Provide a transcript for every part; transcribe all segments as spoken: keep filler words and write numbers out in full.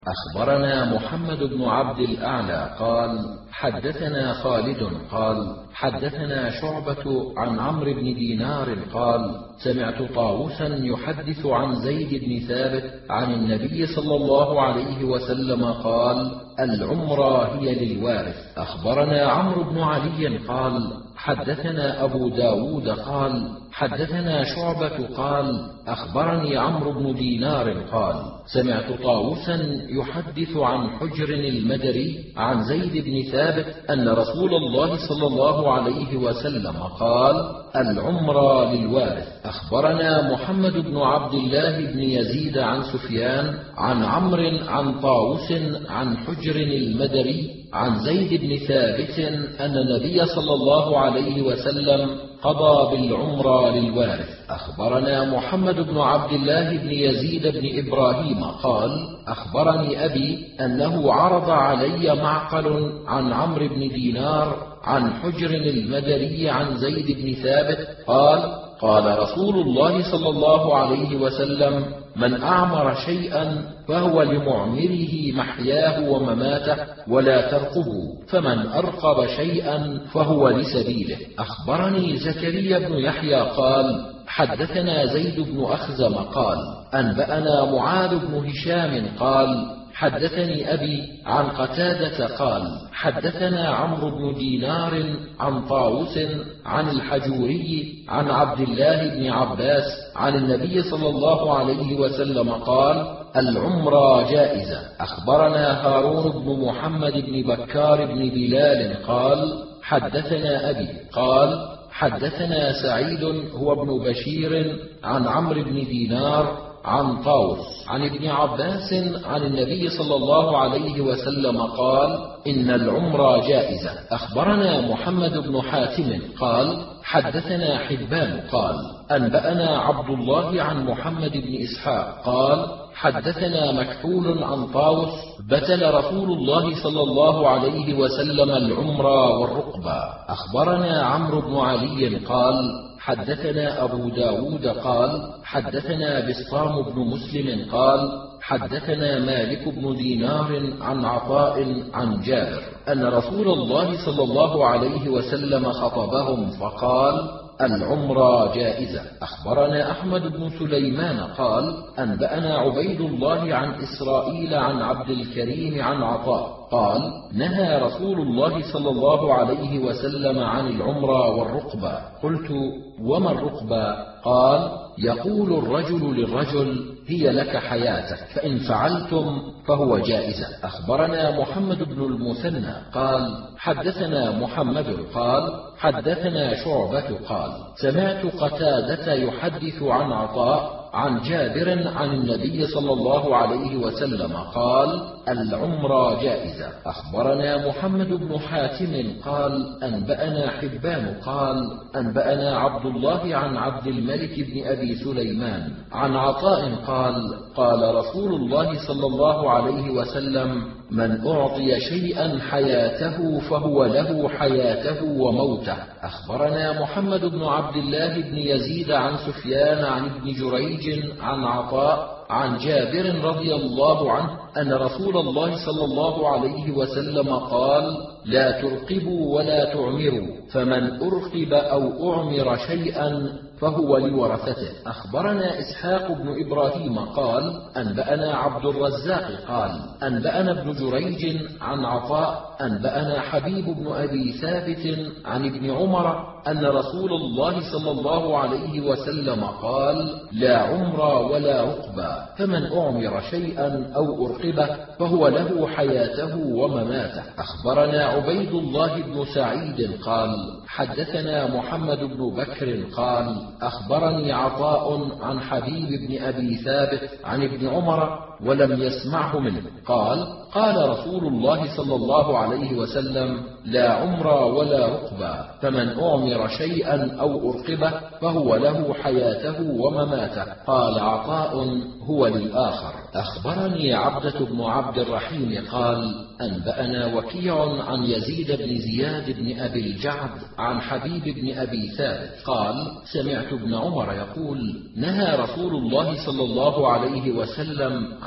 أخبرنا محمد بن عبد الأعلى قال حدثنا خالد قال حدثنا شعبة عن عمرو بن دينار قال سمعت طاووسا يحدث عن زيد بن ثابت عن النبي صلى الله عليه وسلم قال العمرة هي للوارث. أخبرنا عمرو بن علي قال حدثنا أبو داود قال حدثنا شعبة قال أخبرني عمرو بن دينار قال سمعت طاووسا يحدث عن حجر المدري عن زيد بن ثابت أن رسول الله صلى الله عليه وسلم قال العمرة للوارث. أخبرنا محمد بن عبد الله بن يزيد عن سفيان عن عمرو عن طاووس عن حجر المدري عن زيد بن ثابت أن النبي صلى الله عليه وسلم قضى بالعمرة للوارث. أخبرنا محمد بن عبد الله بن يزيد بن إبراهيم قال أخبرني أبي أنه عرض علي معقل عن عمرو بن دينار عن حجر المدري عن زيد بن ثابت قال قال رسول الله صلى الله عليه وسلم من أعمر شيئا فهو لمعمره محياه ومماته ولا ترقبوا، فمن أرقب شيئا فهو لسبيله. أخبرني زكريا بن يحيى قال حدثنا زيد بن أخزم قال أنبأنا معاذ بن هشام قال حدثني أبي عن قتادة قال حدثنا عمرو بن دينار عن طاووس عن الحجوري عن عبد الله بن عباس عن النبي صلى الله عليه وسلم قال العمرة جائزة. أخبرنا هارون بن محمد بن بكار بن بلال قال حدثنا أبي قال حدثنا سعيد هو ابن بشير عن عمرو بن دينار عن طاووس عن ابن عباس عن النبي صلى الله عليه وسلم قال إن العمرة جائزة. أخبرنا محمد بن حاتم قال حدثنا حبان قال أنبأنا عبد الله عن محمد بن إسحاق قال حدثنا مكحول عن طاووس بتل رسول الله صلى الله عليه وسلم العمرة والرقبة. أخبرنا عمرو بن علي قال حدثنا أبو داود قال حدثنا بسطام بن مسلم قال حدثنا مالك بن دينار عن عطاء عن جابر أن رسول الله صلى الله عليه وسلم خطبهم فقال العمرة جائزة. أخبرنا أحمد بن سليمان قال أنبأنا عبيد الله عن إسرائيل عن عبد الكريم عن عطاء قال نهى رسول الله صلى الله عليه وسلم عن العمرة والرقبة. قلت وما الرقبة؟ قال يقول الرجل للرجل هي لك حياتك فإن فعلتم فهو جائزة. أخبرنا محمد بن المثنى قال حدثنا محمد قال حدثنا شعبة قال سمعت قتادة يحدث عن عطاء عن جابر عن النبي صلى الله عليه وسلم قال العمرة جائزة. أخبرنا محمد بن حاتم قال أنبأنا حبان قال أنبأنا عبد الله عن عبد الملك بن أبي سليمان عن عطاء قال قال رسول الله صلى الله عليه وسلم من أعطي شيئا حياته فهو له حياته وموته. أخبرنا محمد بن عبد الله بن يزيد عن سفيان عن ابن جريج عن عطاء عن جابر رضي الله عنه أن رسول الله صلى الله عليه وسلم قال لا ترقبوا ولا تعمروا، فمن أرقب أو أعمر شيئا فهو لورثته. أخبرنا إسحاق بن إبراهيم قال أنبأنا عبد الرزاق قال أنبأنا ابن جريج عن عطاء أنبأنا حبيب بن أبي ثابت عن ابن عمر أن رسول الله صلى الله عليه وسلم قال لا عمر ولا رقبة، فمن أعمر شيئا أو أرقبه فهو له حياته ومماته. أخبرنا عبيد الله بن سعيد قال حدثنا محمد بن بكر قال أخبرني عطاء عن حبيب بن أبي ثابت عن ابن عمر ولم يسمعه منه قال قال رسول الله صلى الله عليه وسلم لا عمر ولا رقبة، فمن أعمر شيئا أو أرقبه فهو له حياته ومماته. قال عطاء هو للآخر. أخبرني عبدة بن عبد الرحيم قال أنبأنا وكيع عن يزيد بن زياد بن أبي الجعد عن حبيب بن أبي ثابت قال سمعت ابن عمر يقول نهى رسول الله صلى الله عليه وسلم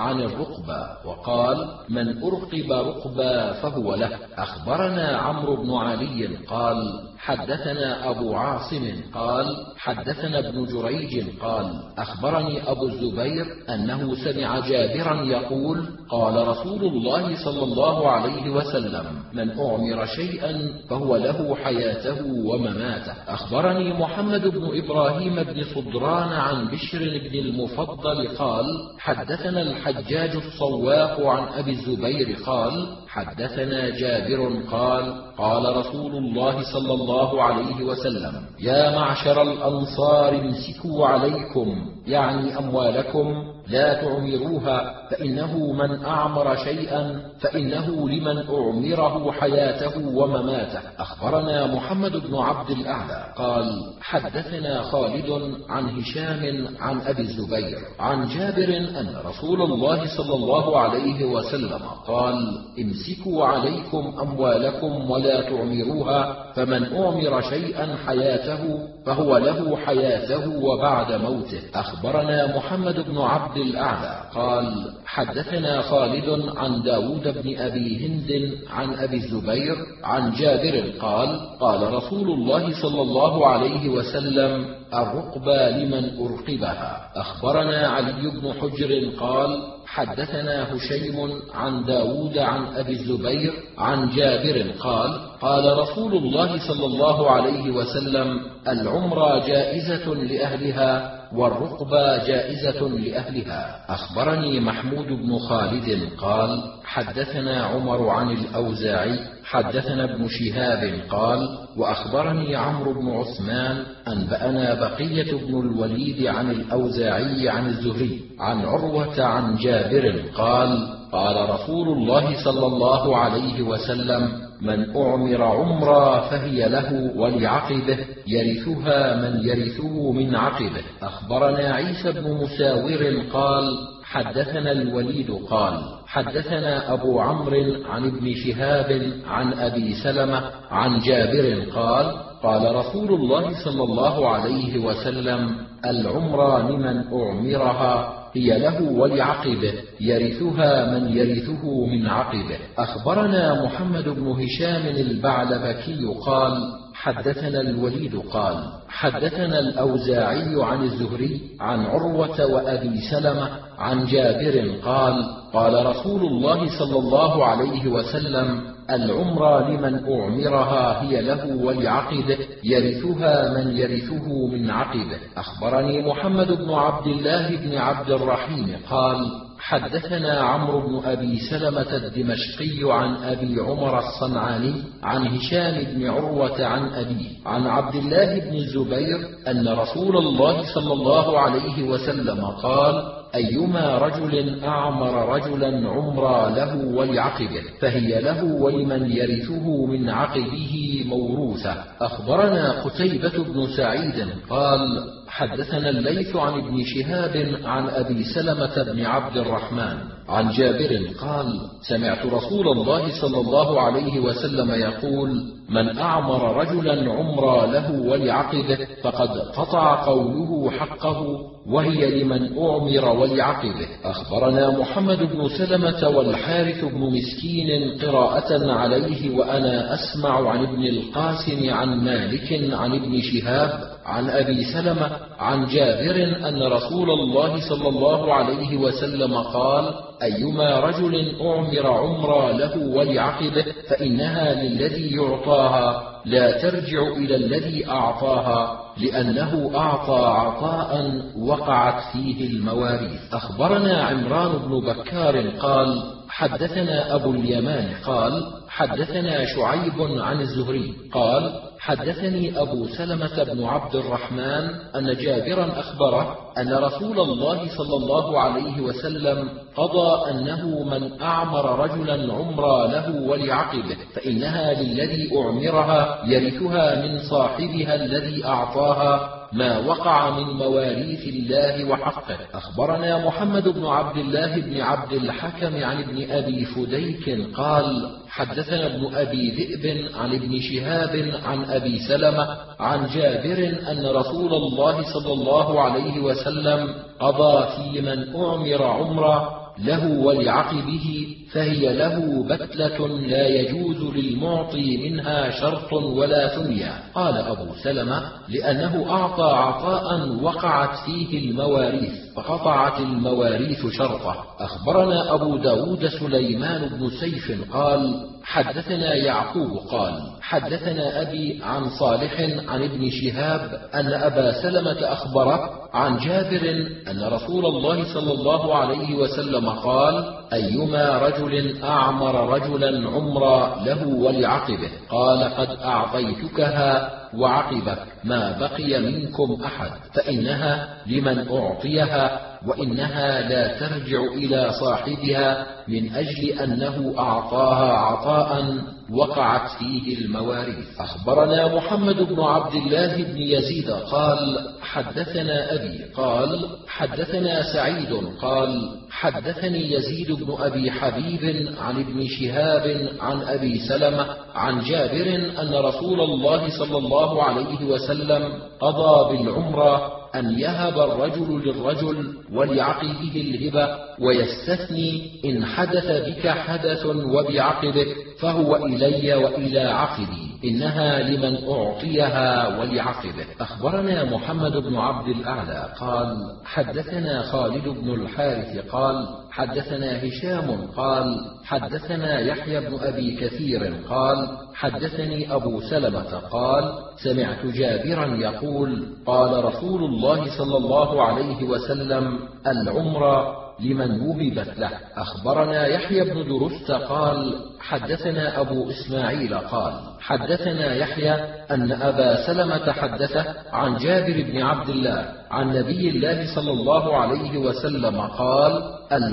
عن الرقبة، وقال: من أرقب رقبة فهو له. أخبرنا عمرو بن علي قال: حدثنا أبو عاصم قال: حدثنا ابن جريج قال: أخبرني أبو الزبير أنه سمع جابرا يقول: قال رسول الله صلى الله عليه وسلم: من أعمر شيئا فهو له حياته ومماته. أخبرني محمد بن إبراهيم بن صدران عن بشر بن المفضل قال: حدثنا الحجاج الصواق عن أبي الزبير قال: حدثنا جابر قال: قال رسول الله صلى الله عليه وسلم: يا معشر الأنصار امسكوا عليكم، يعني أموالكم، لا تعمروها، فإنه من أعمر شيئا فإنه لمن أعمره حياته ومماته. أخبرنا محمد بن عبد الأعلى قال: حدثنا خالد عن هشام عن أبي الزبير عن جابر أن رسول الله صلى الله عليه وسلم قال: امسكوا عليكم أموالكم ولا تعمروها، فمن أعمر شيئا حياته فهو له حياته وبعد موته. أخبرنا محمد بن عبد الأعلى قال: حدثنا خالد عن داود بن أبي هند عن أبي الزبير عن جابر قال: قال رسول الله صلى الله عليه وسلم: الرقبة لمن أرقبها. أخبرنا علي بن حجر قال: حدثنا هشيم عن داود عن أبي الزبير عن جابر قال: قال رسول الله صلى الله عليه وسلم: العمرة جائزة لأهلها والرقبة جائزة لأهلها. أخبرني محمود بن خالد قال: حدثنا عمر عن الأوزاعي حدثنا ابن شهاب قال: وأخبرني عمرو بن عثمان أنبأنا بقية بن الوليد عن الأوزاعي عن الزهري عن عروة عن جابر قال: قال رسول الله صلى الله عليه وسلم: من أعمر عمرا فهي له ولعقبه، يرثها من يرثه من عقبه. أخبرنا عيسى بن مساور قال: حدثنا الوليد قال: حدثنا أبو عمرو عن ابن شهاب عن أبي سلمة عن جابر قال: قال رسول الله صلى الله عليه وسلم: العمرة لمن أعمرها هي له ولعقبه، يرثها من يرثه من عقبه. أخبرنا محمد بن هشام البعلبكي قال: حدثنا الوليد قال: حدثنا الأوزاعي عن الزهري عن عروة وأبي سلمة عن جابر قال: قال رسول الله صلى الله عليه وسلم: العمرة لمن أعمرها هي له ولعقبه، يرثها من يرثه من عقبه. أخبرني محمد بن عبد الله بن عبد الرحيم قال: حدثنا عمرو بن أبي سلمة الدمشقي عن أبي عمر الصنعاني عن هشام بن عروة عن أبيه عن عبد الله بن الزبير أن رسول الله صلى الله عليه وسلم قال: أيما رجل أعمر رجلا عمرا له ولعقبه فهي له ولمن يرثه من عقبه موروثة. أخبرنا قتيبة بن سعيد قال: حدثنا الليث عن ابن شهاب عن أبي سلمة بن عبد الرحمن عن جابر قال: سمعت رسول الله صلى الله عليه وسلم يقول: من أعمر رجلا عمرا له ولعقبه فقد قطع قوله حقه، وهي لمن أعمر ولعقبه. أخبرنا محمد بن سلمة والحارث بن مسكين قراءة عليه وأنا أسمع عن ابن القاسم عن مالك عن ابن شهاب عن أبي سلمة عن جابر أن رسول الله صلى الله عليه وسلم قال: أيما رجل أعمر عمرا له ولعقبه فإنها للذي يعطاها، لا ترجع إلى الذي أعطاها، لأنه أعطى عطاء وقعت فيه المواريث. أخبرنا عمران بن بكار قال: حدثنا أبو اليمان قال: حدثنا شعيب عن الزهري قال: حدثني أبو سلمة بن عبد الرحمن أن جابرا أخبره أن رسول الله صلى الله عليه وسلم قضى أنه من أعمر رجلا عمرا له ولعقبه فإنها للذي أعمرها، يرثها من صاحبها الذي أعطاها، ما وقع من مواريث الله وحقه. أخبرنا محمد بن عبد الله بن عبد الحكم عن ابن أبي فديك قال: حدثنا ابن أبي ذئب عن ابن شهاب عن أبي سلمة عن جابر أن رسول الله صلى الله عليه وسلم قضى في من أعمر عمرا له ولعقبه فهي له بتلة لا يجوز للمعطي منها شرط ولا ثنيا. قال أبو سلمة: لأنه أعطى عطاء وقعت فيه المواريث فقطعت المواريث شرطه. أخبرنا أبو داود سليمان بن سيف قال: حدثنا يعقوب قال: حدثنا أبي عن صالح عن ابن شهاب أن أبا سلمة أخبره عن جابر أن رسول الله صلى الله عليه وسلم قال: أيما رجل أعمر رجلا عمرا له ولعقبه قال: قد أعطيتكها وعقبك ما بقي منكم أحد، فإنها لمن أعطيها، وإنها لا ترجع إلى صاحبها من أجل أنه أعطاها عطاء وقعت فيه المواريث. أخبرنا محمد بن عبد الله بن يزيد قال: حدثنا أبي قال: حدثنا سعيد قال: حدثني يزيد بن أبي حبيب عن ابن شهاب عن أبي سلمة عن جابر أن رسول الله صلى الله عليه وسلم قضى بالعمرة أن يهب الرجل للرجل ولعقبه الهبة، ويستثني إن حدث بك حدث وبعقبك فهو إلي وإلى عقبي، إنها لمن أعطيها ولعقبه. أخبرنا محمد بن عبد الأعلى قال: حدثنا خالد بن الحارث قال: حدثنا هشام قال: حدثنا يحيى بن أبي كثير قال: حدثني أبو سلمة قال: سمعت جابرا يقول: قال رسول الله صلى الله عليه وسلم: العمرة لمن وهبت له. أخبرنا يحيى بن درست قال: حدثنا أبو إسماعيل قال: حدثنا يحيى أن أبا سلمة حدثه عن جابر بن عبد الله عن نبي الله صلى الله عليه وسلم قال: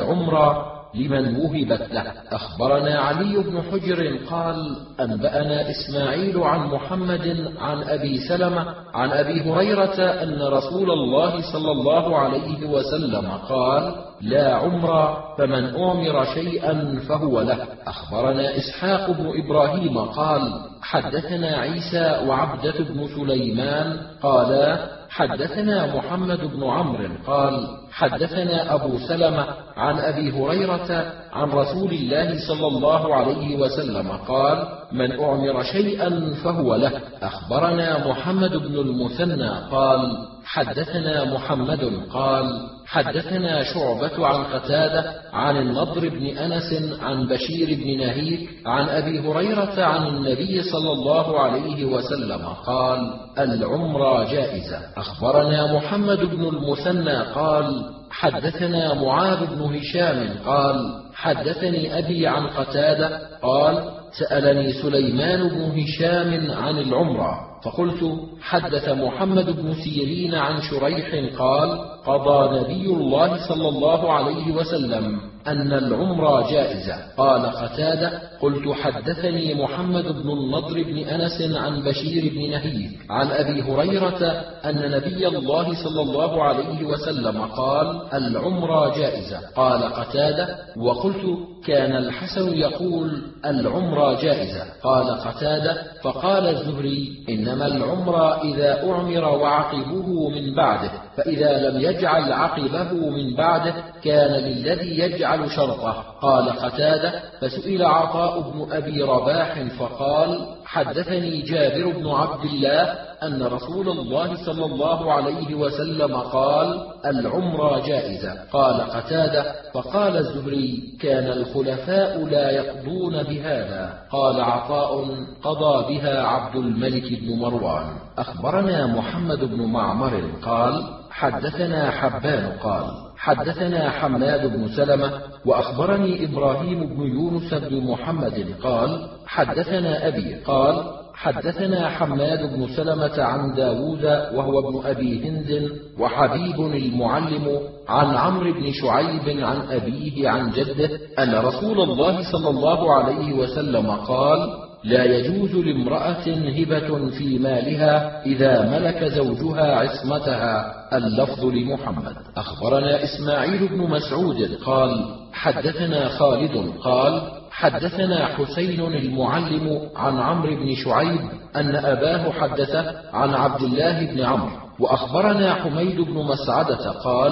العمرة لمن وهبت له. أخبرنا علي بن حجر قال: أنبأنا إسماعيل عن محمد عن أبي سلمة عن أبي هريرة أن رسول الله صلى الله عليه وسلم قال: لا عمر فمن أعمر شيئا فهو له. أخبرنا إسحاق بن إبراهيم قال: حدثنا عيسى وعبدة بن سليمان قالا: حدثنا محمد بن عمرو قال: حدثنا أبو سلمة عن أبي هريرة عن رسول الله صلى الله عليه وسلم قال: من أعمر شيئا فهو له. أخبرنا محمد بن المثنى قال: حدثنا محمد قال: حدثنا شعبة عن قتادة عن النضر بن أنس عن بشير بن نهيك عن أبي هريرة عن النبي صلى الله عليه وسلم قال: العمرة جائزة. أخبرنا محمد بن المثنى قال: حدثنا معاذ بن هشام قال: حدثني أبي عن قتادة قال: سألني سليمان بن هشام عن العمرة، فقلت: حدث محمد بن سيرين عن شريح قال: قضى نبي الله صلى الله عليه وسلم أن العمرة جائزة. قال قتادة: قلت: حدثني محمد بن النضر بن أنس عن بشير بن نهيك عن أبي هريرة أن نبي الله صلى الله عليه وسلم قال: العمرة جائزة. قال قتادة: وقلت: كان الحسن يقول: العمرة جائزة. قال قتادة: فقال الزهري: إنما العمرة إذا أعمر وعقبه من بعده، فإذا لم يجعل عقبه من بعده كان للذي يجعل شرطه. قال قتادة: فسئل عطاء بن أبي رباح فقال: حدثني جابر بن عبد الله أن رسول الله صلى الله عليه وسلم قال: العمرة جائزة. قال قتادة: فقال الزهري: كان الخلفاء لا يقضون بهذا. قال عطاء: قضى بها عبد الملك بن مروان. أخبرنا محمد بن معمر قال: حدثنا حبان قال: حدثنا حماد بن سلمة وأخبرني إبراهيم بن يونس بن محمد قال: حدثنا أبي قال: حدثنا حماد بن سلمة عن داود وهو ابن أبي هند وحبيب المعلم عن عمرو بن شعيب عن أبيه عن جده أن رسول الله صلى الله عليه وسلم قال: لا يجوز لامرأة هبة في مالها إذا ملك زوجها عصمتها. اللفظ لمحمد. أخبرنا إسماعيل بن مسعود قال: حدثنا خالد قال: حدثنا حسين المعلم عن عمرو بن شعيب أن أباه حدثه عن عبد الله بن عمرو. وأخبرنا حميد بن مسعدة قال: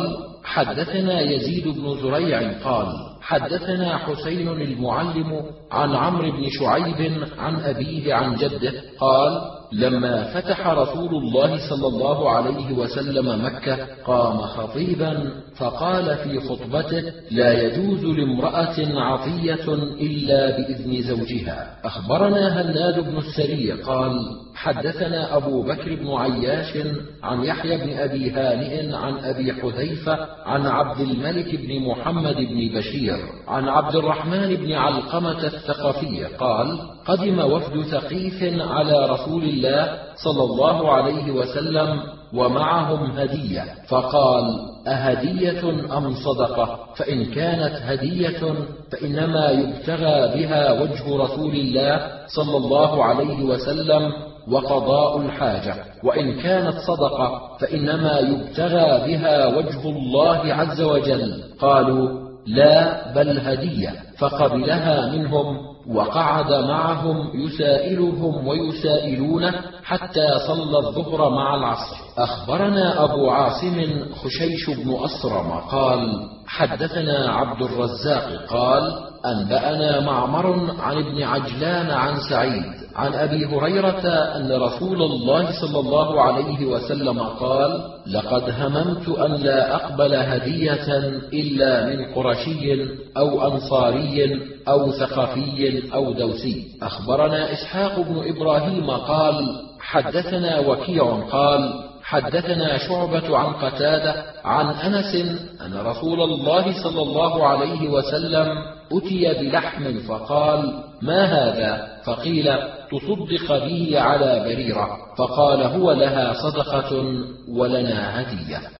حدثنا يزيد بن زريع قال حدثنا حسين المعلم عن عمرو بن شعيب عن أبيه عن جده قال لما فتح رسول الله صلى الله عليه وسلم مكة قام خطيبا فقال في خطبته لا يجوز لامرأة عطية إلا بإذن زوجها. أخبرنا هناد بن السري قال حدثنا أبو بكر بن عياش عن يحيى بن أبي هانئ عن أبي حذيفة عن عبد الملك بن محمد بن بشير عن عبد الرحمن بن علقمة الثقفي قال قدم وفد ثقيف على رسول الله صلى الله عليه وسلم ومعهم هدية فقال أهدية أم صدقة؟ فإن كانت هدية فإنما يبتغى بها وجه رسول الله صلى الله عليه وسلم وقضاء الحاجة، وإن كانت صدقة فإنما يبتغى بها وجه الله عز وجل. قالوا لا بل هدية، فقبلها منهم وقعد معهم يسائلهم ويسائلونه حتى صلى الظهر مع العصر. أخبرنا أبو عاصم خشيش بن أصرم قال حدثنا عبد الرزاق قال أنبأنا معمر عن ابن عجلان عن سعيد عن أبي هريرة أن رسول الله صلى الله عليه وسلم قال لقد هممت أن لا أقبل هدية إلا من قرشي أو أنصاري أو ثقفي أو دوسي. أخبرنا إسحاق بن إبراهيم قال حدثنا وكيع قال حدثنا شعبة عن قتادة عن أنس أن رسول الله صلى الله عليه وسلم أتي بلحم فقال ما هذا؟ فقيل تصدق به على بريرة، فقال هو لها صدقة ولنا هدية.